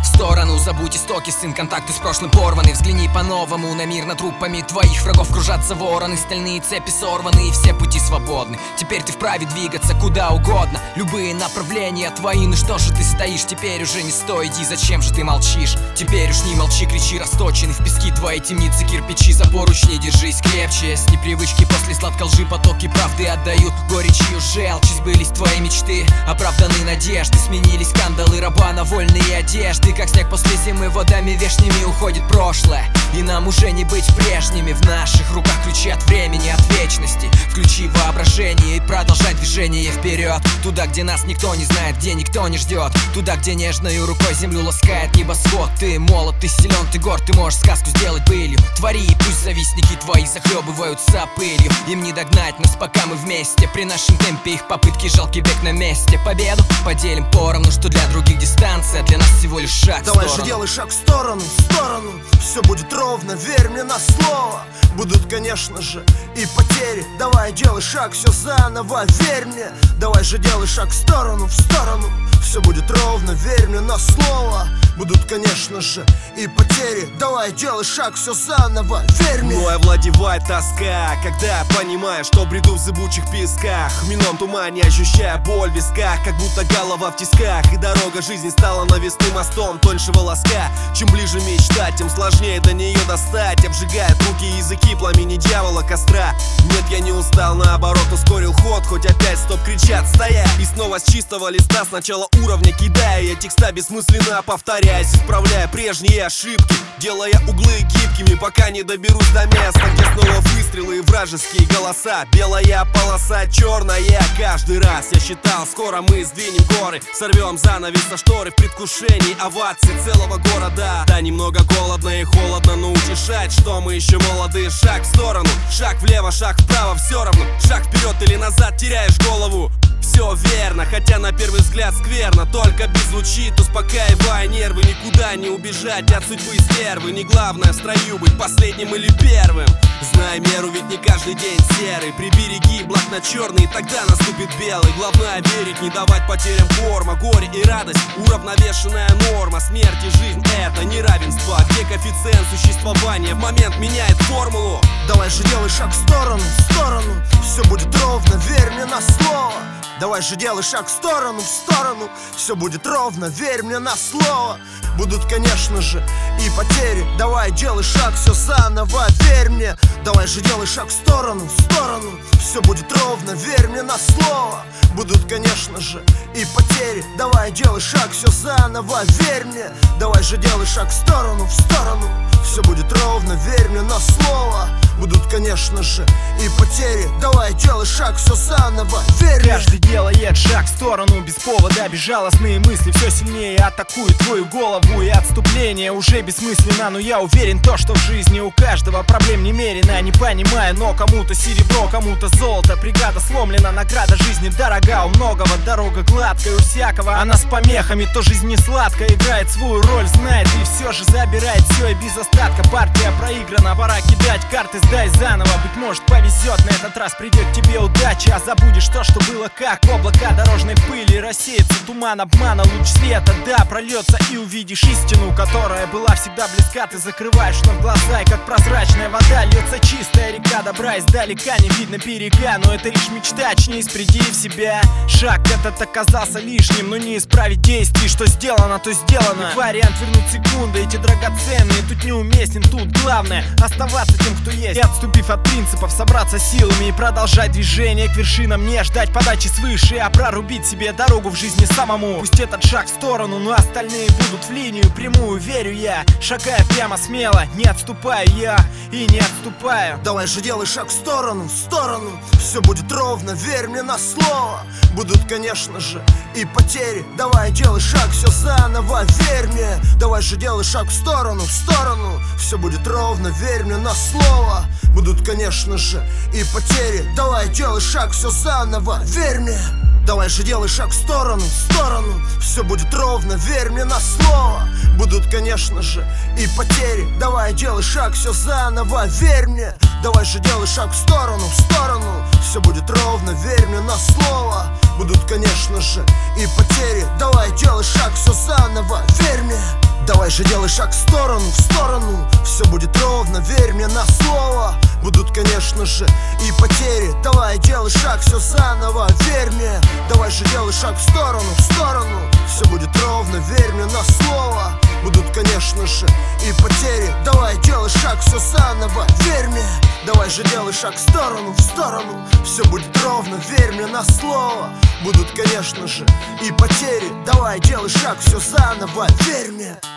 в сторону. Забудь истоки, сын, контакты с прошлым порваны. Взгляни по-новому на мир, над трупами твоих врагов кружатся вороны. Стальные цепи сорваны и все пути свободны. Теперь ты вправе двигаться куда угодно, любые направления твои. Ну что же ты стоишь, теперь уже не стой, иди, зачем же ты молчишь? Теперь уж не молчи, кричи, расточены в пески твои темницы, кирпичи за поручни, держись крепче. С непривычки после сладкой лжи потоки правды отдают горечью желчь. Сбылись твои мечты, оправданы надежды, сменились кандалы раба на вольные одежды. Как снег после зимы водами вешними уходит прошлое, и нам уже не быть прежними. В наших руках ключи от времени, от вечности. Включи воображение и продолжай движение вперед. Туда, где нас никто не знает, где никто не ждет. Туда, где нежною рукой землю ласкает небосвод. Ты молод, ты силен, ты горд, ты можешь сказку сделать былью. Твори, и пусть завистники твои захлебываются пылью. Им не догнать нас, пока мы вместе. При нашем темпе их попытки жалкий бег на месте. Победу поделим поровну, что для других дистанция, для нас всего лишь шаг в сторону. Давай же делай шаг в сторону, все будет ровно, верь мне на слово. Будут, конечно же, и потери. Давай делай шаг, все заново, верь мне. Давай же делай шаг в сторону, все будет ровно, верь мне на слово. Будут, конечно же, и потери. Давай делай шаг, все заново, верь мне. Мной овладевает тоска, когда я понимаю, что бреду в зыбучих песках. В минном тумане ощущая боль в висках, как будто голова в тисках. И дорога жизни стала навесным мостом тоньше волоска. Чем ближе мечта, тем сложнее до нее достать. Обжигает руки и языки пламени дьявола костра. Нет, я не устал, наоборот ускорил ход. Хоть опять стоп кричат, стоять. И снова с чистого листа, с начала уровня кидая я текста бессмысленно повторяясь, исправляя прежние ошибки, делая углы гибкими, пока не доберусь до места, где снова выстрелы и вражеские голоса. Белая полоса, черная. Каждый раз я считал, скоро мы сдвинем горы, сорвем занавес со шторы в предвкушении овации целого города. Да, немного голодно и холодно, но утешать, что мы еще молоды. Шаг в сторону, шаг влево, шаг вправо, все равно. Шаг вперед или назад, теряешь голову. Все верно, хотя на первый взгляд скверно. Только беззвучит, успокаивая нервы. Никуда не убежать от судьбы стервы. Не главное в строю быть последним или первым. Знай меру, ведь не каждый день серый. Прибереги благ на черный, тогда наступит белый. Главное верить, не давать потерям форма. Горе и радость, уравновешенная норма. Смерть и жизнь — это неравенство, где коэффициент существования в момент меняет формулу. Давай же делай шаг в сторону, все будет ровно, верь мне на слово. Давай же делай шаг в сторону, все будет ровно, верь мне на слово. Будут, конечно же, и потери. Давай делай шаг, все заново, верь мне. Давай же делай шаг в сторону, все будет ровно, верь мне на слово. Будут, конечно же, и потери. Давай делай шаг, все заново, верь мне. Давай же делай шаг в сторону, все будет ровно, верь мне на слово. Будут, конечно же, и потери. Давай делай шаг, все заново, верь мне. Каждый делает шаг в сторону без повода. Безжалостные мысли все сильнее атакуют твою голову. И отступление уже бессмысленно. Но я уверен, то, что в жизни у каждого проблем немерено. Не понимаю, но кому-то серебро, кому-то золото. Бригада сломлена, награда жизни дорога. У многого дорога гладкая, у всякого она с помехами. То жизнь не сладкая, играет свою роль, знает и все же забирает все и без остатка. Партия проиграна, пора кидать карты, сдай заново. Быть может повезет, на этот раз придет тебе удача. А забудешь то, что было как облака дорожной пыли. Рассеется туман обмана, луч света, да, прольется и увидишь истину, которая была всегда близка. Ты закрываешь вновь глаза, и как прозрачная вода льется чистая река добра. Издалека не видно берега, но это лишь мечта, очнись, приди в себя. Шаг этот оказался лишним, но не исправить действий. Что сделано, то сделано. И вариант вернуть секунды, эти драгоценные. Тут неуместен, тут главное оставаться тем, кто есть. И отступив от принципов, собраться силами и продолжать движение к вершинам. Не ждать подачи свыше, а прорубить себе дорогу в жизни самому. Пусть этот шаг в сторону, но остальные будут в линию прямую, верю я. Шагая прямо смело, не отступаю я и не отступаю. Давай же делай шаг в сторону, все будет ровно, верь мне на слово. Будут, конечно же, и потери. Давай делай шаг, все заново, верь мне. Давай же делай шаг в сторону, все будет ровно, верь мне на слово. Будут, конечно же, и потери. Давай делай шаг, все заново, верь мне. Давай же делай шаг в сторону, все будет ровно, верь мне на слово. Будут, конечно же, и потери. Давай делай шаг, все заново, верь мне. Давай же делай шаг в сторону, все будет ровно, верь мне на слово. будут, конечно же, и потери. Давай делай шаг, все заново, верь мне. Давай же делай шаг в сторону, все будет ровно, верь мне на слово. Будут, конечно же, и потери. Давай делай шаг, все заново, верь мне. Давай же делай шаг в сторону, все будет ровно, верь мне на слово. Будут, конечно же, и потери. Давай делай шаг, все заново, верь мне. Давай же делай шаг в сторону, все будет ровно, верь мне на слово. Будут, конечно же, и потери. Давай делай шаг, все заново, верь мне.